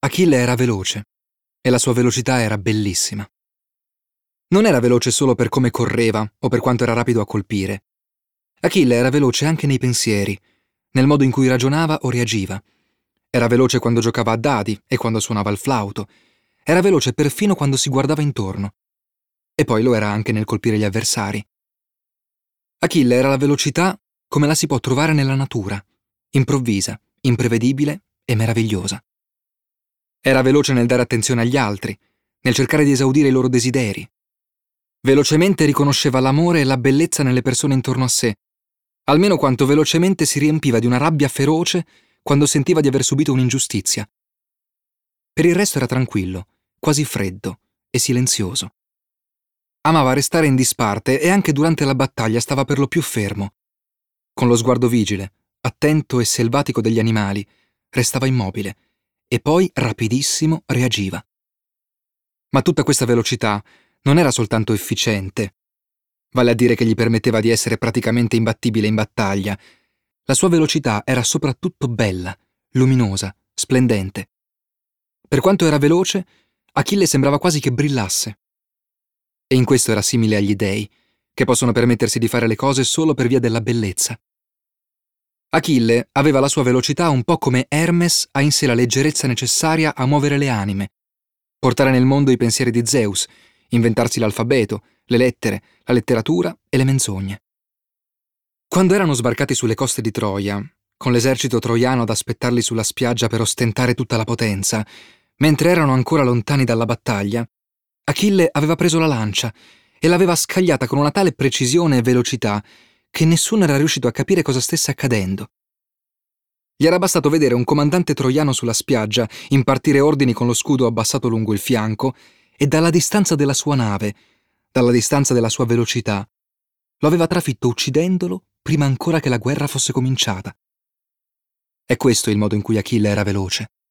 Achille era veloce e la sua velocità era bellissima. Non era veloce solo per come correva o per quanto era rapido a colpire. Achille era veloce anche nei pensieri, nel modo in cui ragionava o reagiva. Era veloce quando giocava a dadi e quando suonava il flauto. Era veloce perfino quando si guardava intorno. E poi lo era anche nel colpire gli avversari. Achille era la velocità come la si può trovare nella natura, improvvisa, imprevedibile e meravigliosa. Era veloce nel dare attenzione agli altri, nel cercare di esaudire i loro desideri. Velocemente riconosceva l'amore e la bellezza nelle persone intorno a sé, almeno quanto velocemente si riempiva di una rabbia feroce quando sentiva di aver subito un'ingiustizia. Per il resto era tranquillo, quasi freddo e silenzioso. Amava restare in disparte e anche durante la battaglia stava per lo più fermo. Con lo sguardo vigile, attento e selvatico degli animali, restava immobile e poi, rapidissimo, reagiva. Ma tutta questa velocità non era soltanto efficiente, vale a dire che gli permetteva di essere praticamente imbattibile in battaglia. La sua velocità era soprattutto bella, luminosa, splendente. Per quanto era veloce, Achille sembrava quasi che brillasse. E in questo era simile agli dei, che possono permettersi di fare le cose solo per via della bellezza. Achille aveva la sua velocità un po' come Hermes ha in sé la leggerezza necessaria a muovere le anime, portare nel mondo i pensieri di Zeus, inventarsi l'alfabeto, le lettere, la letteratura e le menzogne. Quando erano sbarcati sulle coste di Troia, con l'esercito troiano ad aspettarli sulla spiaggia per ostentare tutta la potenza, mentre erano ancora lontani dalla battaglia, Achille aveva preso la lancia e l'aveva scagliata con una tale precisione e velocità che nessuno era riuscito a capire cosa stesse accadendo. Gli era bastato vedere un comandante troiano sulla spiaggia impartire ordini con lo scudo abbassato lungo il fianco e dalla distanza della sua nave, dalla distanza della sua velocità, lo aveva trafitto uccidendolo prima ancora che la guerra fosse cominciata. È questo il modo in cui Achille era veloce.